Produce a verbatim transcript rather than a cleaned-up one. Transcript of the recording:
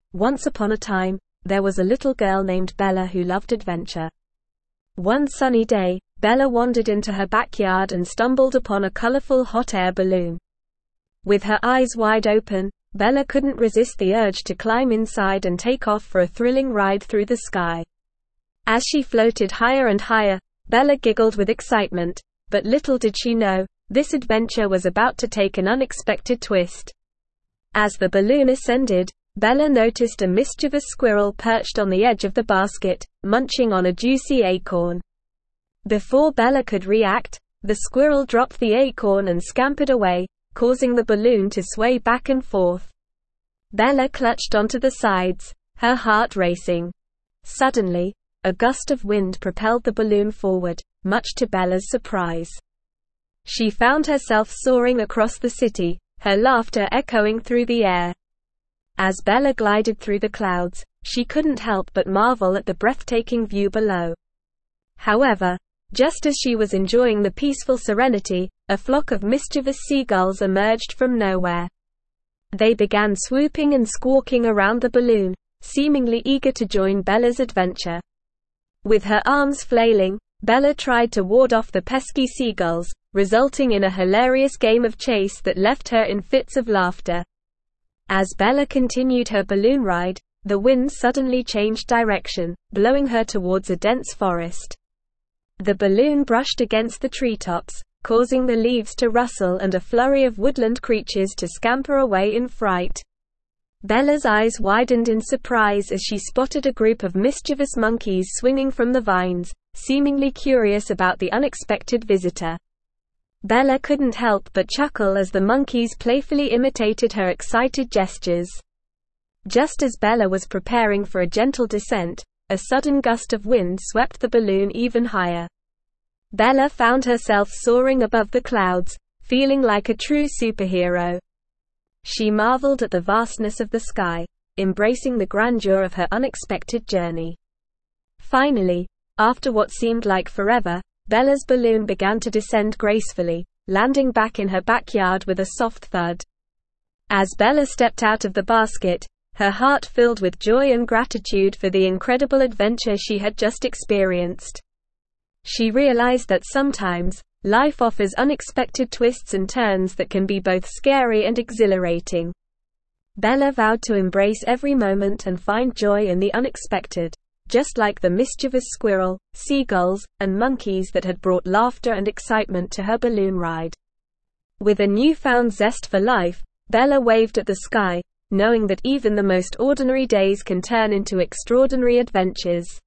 Once upon a time, there was a little girl named Bella who loved adventure. One sunny day, Bella wandered into her backyard and stumbled upon a colorful hot air balloon. With her eyes wide open, Bella couldn't resist the urge to climb inside and take off for a thrilling ride through the sky. As she floated higher and higher, Bella giggled with excitement, but little did she know, this adventure was about to take an unexpected twist. As the balloon ascended, Bella noticed a mischievous squirrel perched on the edge of the basket, munching on a juicy acorn. Before Bella could react, the squirrel dropped the acorn and scampered away, causing the balloon to sway back and forth. Bella clutched onto the sides, her heart racing. Suddenly, a gust of wind propelled the balloon forward, much to Bella's surprise. She found herself soaring across the city, her laughter echoing through the air. As Bella glided through the clouds, she couldn't help but marvel at the breathtaking view below. However, just as she was enjoying the peaceful serenity, a flock of mischievous seagulls emerged from nowhere. They began swooping and squawking around the balloon, seemingly eager to join Bella's adventure. With her arms flailing, Bella tried to ward off the pesky seagulls, resulting in a hilarious game of chase that left her in fits of laughter. As Bella continued her balloon ride, the wind suddenly changed direction, blowing her towards a dense forest. The balloon brushed against the treetops, causing the leaves to rustle and a flurry of woodland creatures to scamper away in fright. Bella's eyes widened in surprise as she spotted a group of mischievous monkeys swinging from the vines, seemingly curious about the unexpected visitor. Bella couldn't help but chuckle as the monkeys playfully imitated her excited gestures. Just as Bella was preparing for a gentle descent, a sudden gust of wind swept the balloon even higher. Bella found herself soaring above the clouds, feeling like a true superhero. She marveled at the vastness of the sky, embracing the grandeur of her unexpected journey. Finally, after what seemed like forever, Bella's balloon began to descend gracefully, landing back in her backyard with a soft thud. As Bella stepped out of the basket, her heart filled with joy and gratitude for the incredible adventure she had just experienced. She realized that sometimes, life offers unexpected twists and turns that can be both scary and exhilarating. Bella vowed to embrace every moment and find joy in the unexpected, just like the mischievous squirrel, seagulls, and monkeys that had brought laughter and excitement to her balloon ride. With a newfound zest for life, Bella waved at the sky, knowing that even the most ordinary days can turn into extraordinary adventures.